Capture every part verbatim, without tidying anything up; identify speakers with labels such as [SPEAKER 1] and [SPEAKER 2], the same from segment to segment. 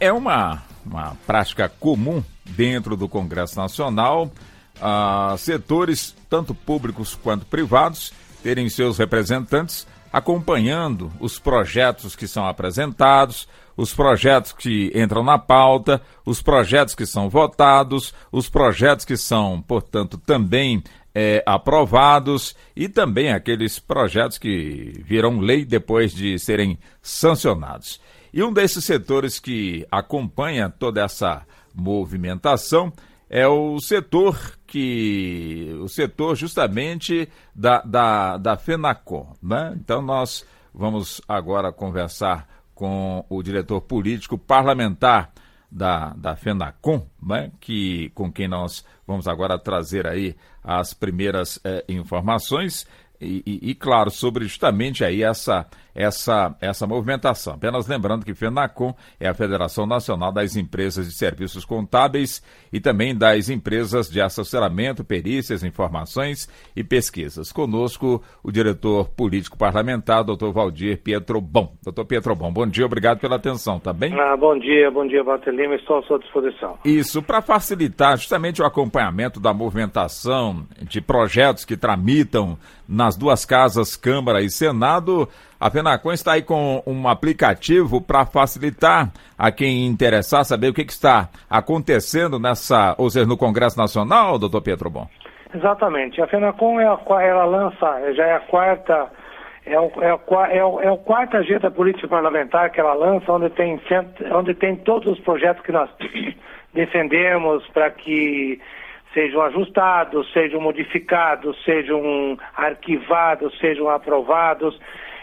[SPEAKER 1] É uma, uma prática comum dentro do Congresso Nacional, ah, setores, tanto públicos quanto privados, terem seus representantes acompanhando os projetos que são apresentados, os projetos que entram na pauta, os projetos que são votados, os projetos que são, portanto, também é, aprovados e também aqueles projetos que viram lei depois de serem sancionados. E um desses setores que acompanha toda essa movimentação é o setor que o setor justamente da, da, da FENACON, né? Então nós vamos agora conversar com o diretor político parlamentar da, da FENACON, né? Que, com quem nós vamos agora trazer aí as primeiras eh, informações e, e, e, claro, sobre justamente aí essa, essa, essa movimentação. Apenas lembrando que FENACON é a Federação Nacional das Empresas de Serviços Contábeis e também das empresas de assessoramento, perícias, informações e pesquisas. Conosco, o diretor político parlamentar, doutor Valdir Pietrobon. Doutor Pietrobon, bom dia, obrigado pela atenção, tá bem?
[SPEAKER 2] Ah, bom dia, bom dia, Walter Lima, estou à sua disposição.
[SPEAKER 1] Isso, para facilitar justamente o acompanhamento da movimentação de projetos que tramitam nas duas casas, Câmara e Senado, a FENACON está aí com um aplicativo para facilitar a quem interessar saber o que, que está acontecendo nessa, ou seja, no Congresso Nacional, doutor Pietrobon.
[SPEAKER 2] Exatamente. A FENACON é a, ela lança, já é a quarta, é o, é o, é o, é o quarta agenda política parlamentar que ela lança, onde tem, onde tem todos os projetos que nós defendemos para que sejam ajustados, sejam modificados, sejam arquivados, sejam aprovados,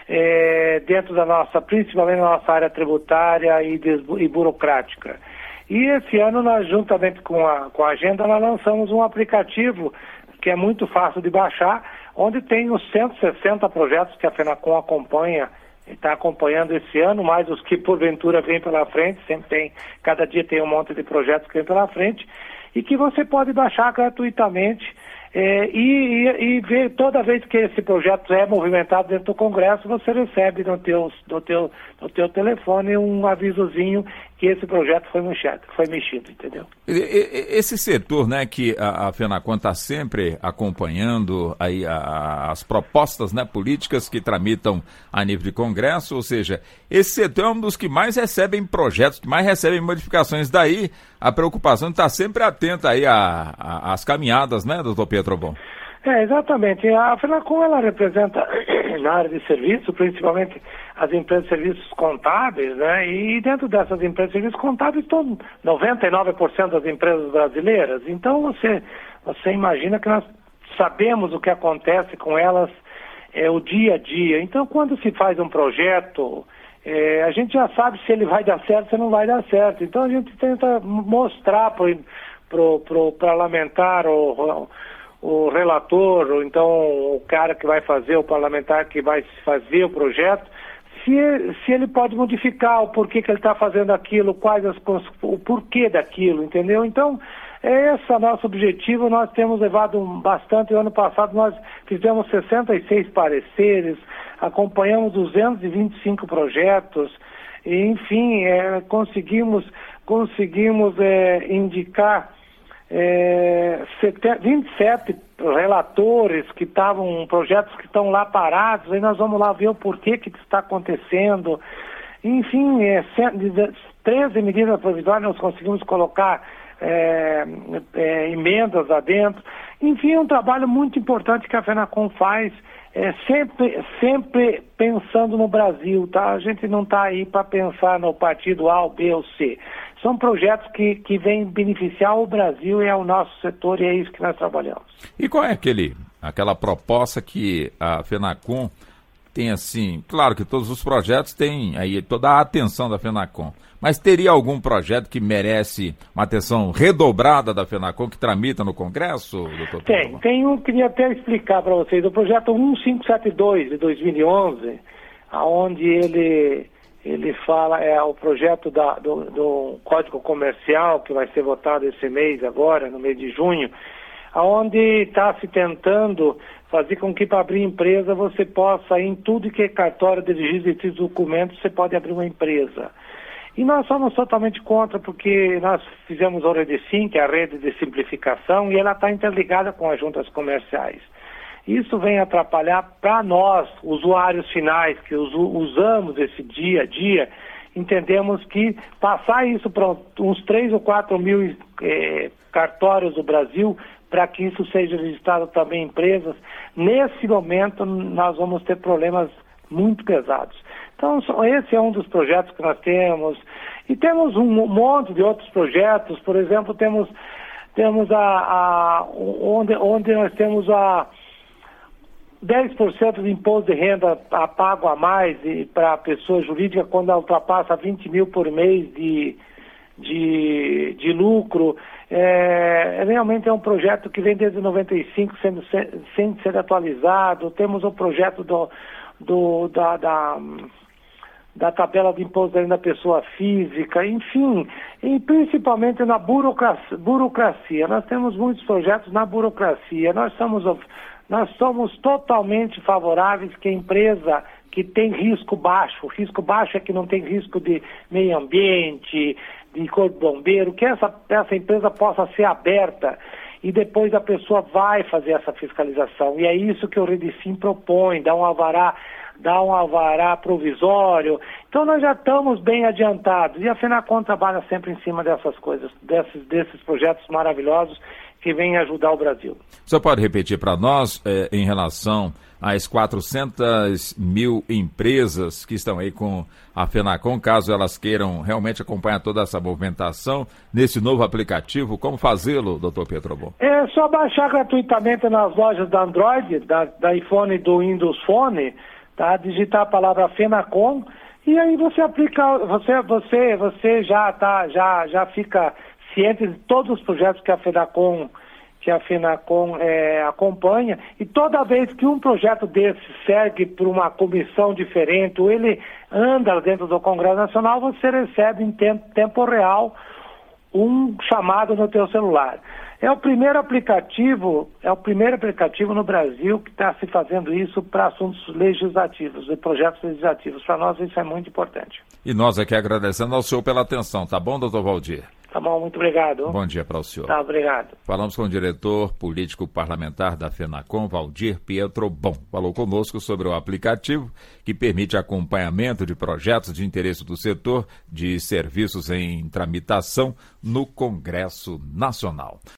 [SPEAKER 2] é, dentro da nossa, principalmente na nossa área tributária e, des, e burocrática. E esse ano, nós, juntamente com a, com a agenda, nós lançamos um aplicativo que é muito fácil de baixar, onde tem os cento e sessenta projetos que a FENACON acompanha, está acompanhando esse ano, mais os que porventura vêm pela frente, sempre tem, cada dia tem um monte de projetos que vêm pela frente, e que você pode baixar gratuitamente é, e, e, e ver toda vez que esse projeto é movimentado dentro do Congresso, você recebe no teu, no teu, no teu telefone um avisozinho que esse projeto foi mexido, foi mexido, entendeu?
[SPEAKER 1] Esse setor, né, que a, a FENACON está sempre acompanhando aí a, a, as propostas, né, políticas que tramitam a nível de Congresso, ou seja, esse setor é um dos que mais recebem projetos, que mais recebem modificações. Daí a preocupação de estar sempre atenta aí às caminhadas, né, doutor Pietrobon?
[SPEAKER 2] É, exatamente. A FENACON, ela representa na área de serviço, principalmente as empresas de serviços contábeis, né? E dentro dessas empresas de serviços contábeis estão noventa e nove por cento das empresas brasileiras. Então você, você imagina que nós sabemos o que acontece com elas é, o dia a dia. Então quando se faz um projeto, é, a gente já sabe se ele vai dar certo ou se não vai dar certo. Então a gente tenta mostrar para pro, pro parlamentar ou o relator, ou então o cara que vai fazer, o parlamentar que vai fazer o projeto, se, se ele pode modificar o porquê que ele está fazendo aquilo, quais as, o porquê daquilo, entendeu? Então, é esse o nosso objetivo. Nós temos levado bastante. O ano passado nós fizemos sessenta e seis pareceres, acompanhamos duzentos e vinte e cinco projetos, e, enfim, é, conseguimos, conseguimos é, indicar É, vinte e sete relatores que estavam, projetos que estão lá parados, aí nós vamos lá ver o porquê que está acontecendo. Enfim, é, treze medidas provisórias nós conseguimos colocar é, é, emendas lá dentro. Enfim, é um trabalho muito importante que a FENACON faz, é, sempre, sempre pensando no Brasil, tá? A gente não está aí para pensar no partido A, ou B ou C. São projetos que, que vêm beneficiar o Brasil e ao nosso setor, e é isso que nós trabalhamos.
[SPEAKER 1] E qual é aquele, aquela proposta que a FENACON tem assim? Claro que todos os projetos têm aí toda a atenção da FENACON, mas teria algum projeto que merece uma atenção redobrada da FENACON que tramita no Congresso, doutor?
[SPEAKER 2] Tem, tem um, queria até explicar para vocês, o projeto mil quinhentos e setenta e dois de dois mil e onze, onde ele... Ele fala, é o projeto da, do, do Código Comercial, que vai ser votado esse mês agora, no mês de junho, onde está se tentando fazer com que para abrir empresa você possa, em tudo que é cartório de registro de documentos, você pode abrir uma empresa. E nós somos totalmente contra, porque nós fizemos a Redecim, que é a rede de simplificação, e ela está interligada com as juntas comerciais. Isso vem atrapalhar para nós, usuários finais, que us, usamos esse dia a dia, entendemos que passar isso para uns três ou quatro mil eh, cartórios do Brasil, para que isso seja registrado também em empresas, nesse momento nós vamos ter problemas muito pesados. Então, esse é um dos projetos que nós temos. E temos um monte de outros projetos. Por exemplo, temos, temos a, a onde, onde nós temos a dez por cento de imposto de renda a pago a mais para a pessoa jurídica quando ela ultrapassa vinte mil por mês de, de, de lucro. É, realmente é um projeto que vem desde noventa e cinco sendo, sendo ser atualizado. Temos o projeto do, do, da... da da tabela de imposto da pessoa física, enfim, e principalmente na burocracia, burocracia. Nós temos muitos projetos na burocracia. Nós somos, nós somos totalmente favoráveis que a empresa que tem risco baixo, risco baixo é que não tem risco de meio ambiente, de corpo de bombeiro, que essa, essa empresa possa ser aberta e depois a pessoa vai fazer essa fiscalização. E é isso que o Redecim propõe, dá um alvará dá um alvará provisório. Então nós já estamos bem adiantados. E a FENACON trabalha sempre em cima dessas coisas, desses, desses projetos maravilhosos que vêm ajudar o Brasil.
[SPEAKER 1] Você pode repetir para nós, eh, em relação às quatrocentas mil empresas que estão aí com a FENACON, caso elas queiram realmente acompanhar toda essa movimentação nesse novo aplicativo, como fazê-lo, doutor Pietrobon?
[SPEAKER 2] É só baixar gratuitamente nas lojas da Android, da, da iPhone e do Windows Phone, tá? Digitar a palavra FENACON e aí você aplica, você, você, você já, tá, já, já fica ciente de todos os projetos que a FENACON, que a FENACON é, acompanha, e toda vez que um projeto desse segue por uma comissão diferente ou ele anda dentro do Congresso Nacional, você recebe em tempo, tempo real um chamado no teu celular. É o primeiro aplicativo, é o primeiro aplicativo no Brasil que está se fazendo isso para assuntos legislativos e projetos legislativos. Para nós isso é muito importante.
[SPEAKER 1] E nós aqui agradecendo ao senhor pela atenção, tá bom, doutor Valdir?
[SPEAKER 2] Tá bom, muito obrigado.
[SPEAKER 1] Bom dia para o senhor.
[SPEAKER 2] Tá, obrigado.
[SPEAKER 1] Falamos com o diretor político parlamentar da FENACON, Valdir Pietrobon. Falou conosco sobre o aplicativo que permite acompanhamento de projetos de interesse do setor de serviços em tramitação no Congresso Nacional.